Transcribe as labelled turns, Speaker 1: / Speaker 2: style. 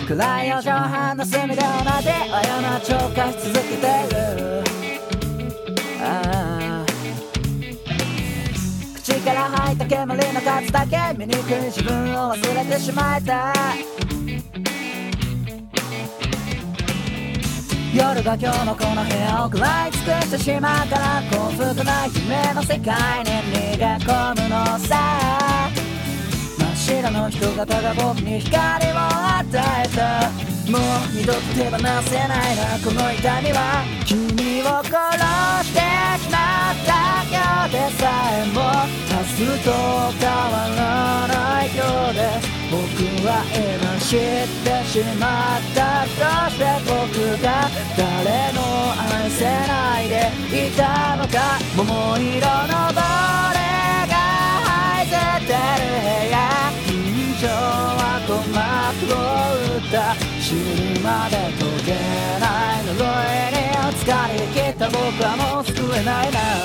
Speaker 1: 暗い4畳半の隅で同じ過ちを犯し続けている。口から吐いた煙の数だけ醜い自分を忘れてしまいたい。夜が今日のこの部屋を食らい尽くしてしまったら幸福な夢の世界に逃げ込むのさ。真っ白の人型が僕に光を与えた。もう二度と手放せないなこの痛みは。君を殺してしまった今日でさえも明日と変わらない今日で僕は今知ってしまった。どうして僕が誰も愛せないでいたのか。桃色のボレが入ってる部屋。緊張は鼓膜を打った死ぬまで解けない呪いに疲れ切った僕はもう救えないな。